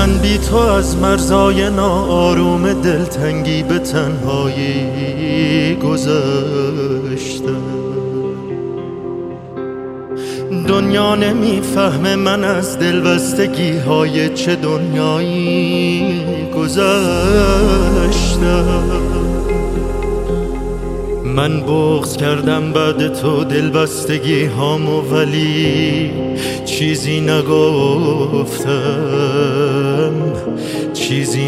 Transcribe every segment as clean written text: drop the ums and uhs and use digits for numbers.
من بی تو از مرزای ناآروم دلتنگی به تنهایی گذشتم. دنیا نمیفهمه من از دلبستگی های چه دنیایی گذشتم. من بغض کردم بعد تو دلبستگی هامو، ولی چیزی نگفتم، چیزی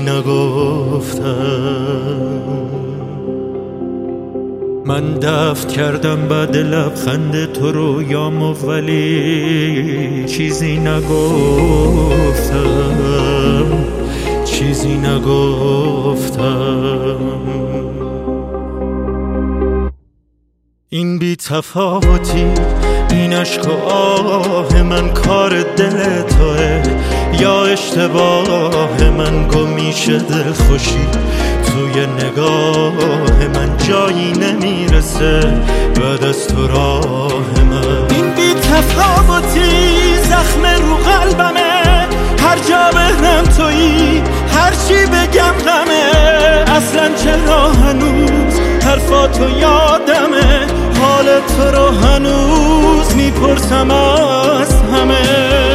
نگفتم. من دفن کردم بعد لبخند تو رویامو، ولی چیزی نگفتم، چیزی نگفتم. این بی تفاوتی، این عشق و آه من کار دل توه یا اشتباه من؟ گمیشه دل خوشی توی نگاه من، جایی نمیرسه بعد از تو راه من. این بی تفاوتی زخم رو قلبمه، هر جا بهنم تویی، هر چی بگم غمه. اصلا چرا هنوز حرفاتو یادمه، حال تو رو هنوز میپرسم از همه.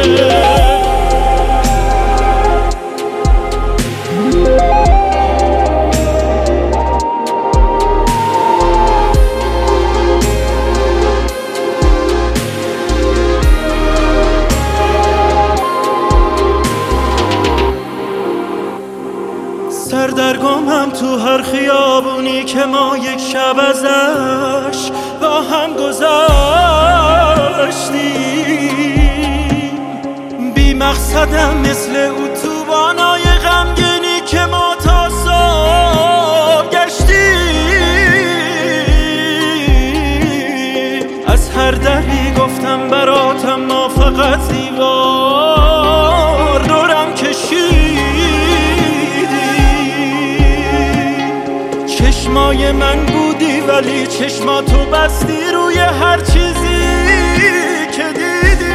سردرگمم تو هر خیابونی که ما یک شب ازش با هم گذاشتیم. بی مقصدم مثل اتوبانای غمگینی که ما تا صبح گشتیم. از هر دری گفتم براتم، ما فقط دیوار دورم کشید. چشمای من بودی ولی چشماتو بستی روی هر چیزی که دیدی.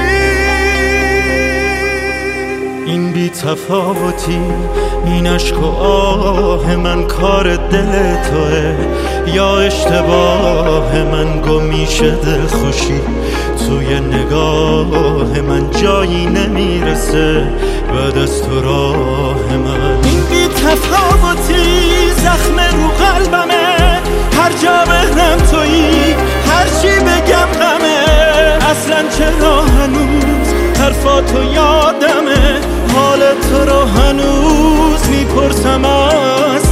این بی تفاوتی، این عشق و آه من کار دل توه یا اشتباه من؟ گمیشه دل خوشی توی نگاه من، جایی نمیرسه بعد از تو راه من. این بی تفاوتی زخم رو قلبمه، هر جا بهنم تویی، هر چی بگم غمه. اصلا چرا هنوز حرفاتو یادمه، حال تو رو هنوز میپرسم از